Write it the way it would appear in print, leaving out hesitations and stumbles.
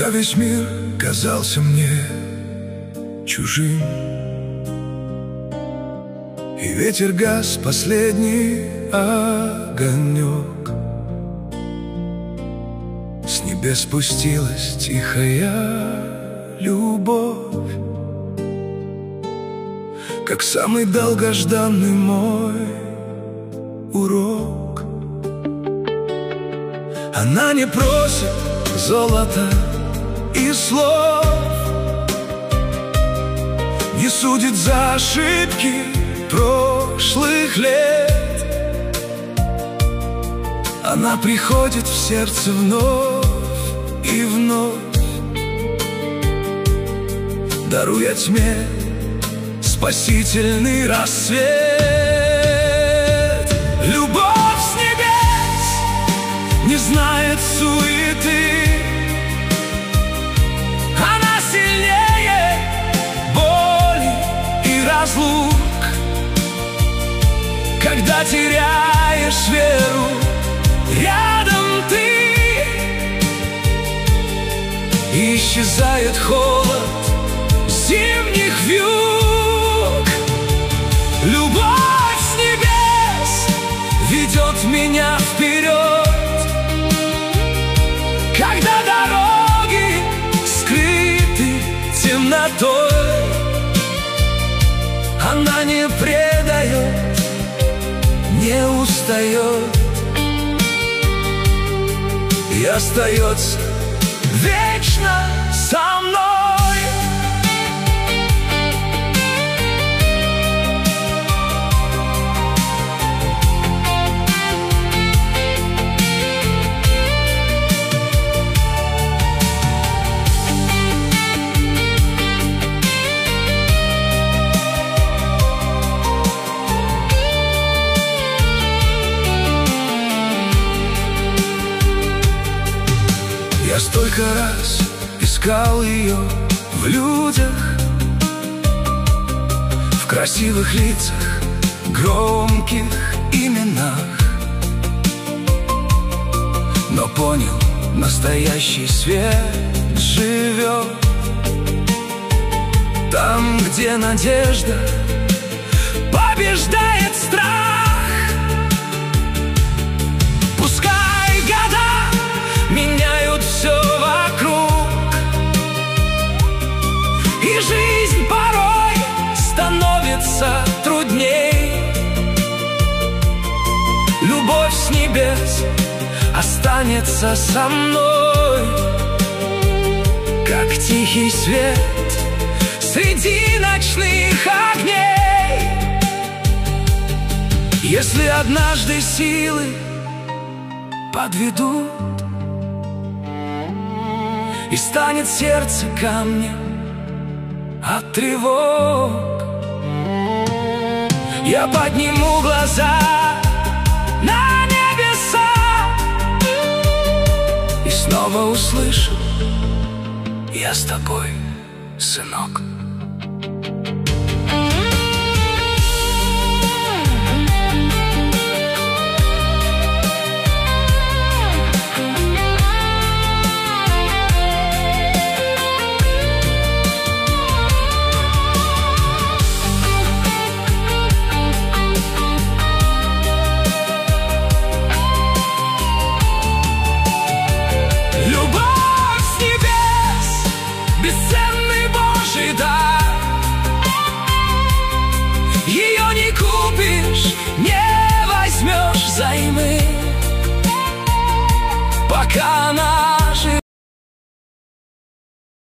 весь мир казался мне чужим, и ветер гас последний огонек. С небес спустилась тихая любовь, как самый долгожданный мой урок. Она не просит золота и слов, не судит за ошибки прошлых лет. Она приходит в сердце вновь и вновь, даруя тьме спасительный рассвет. Любовь с небес не знает суеты, она сильнее боли и разлук. Когда теряешь веру, рядом ты, и исчезает холод зимних вьюг. Любовь с небес ведет меня вперед, когда дороги скрыты темнотой. Она не предает, не устает и остается вечно со мной. Я столько раз искал ее в людях, в красивых лицах, громких именах, но понял, настоящий свет живет там, где надежда побеждает страх. Пускай года меняют все вокруг, и жизнь порой становится трудней. Любовь с небес останется со мной, как тихий свет среди ночных огней. Если однажды силы подведут, и станет сердце камнем от тревог, я подниму глаза на небеса и снова услышу: я с тобой, сынок. Бесценный Божий дар, ее не купишь, не возьмешь взаймы, пока она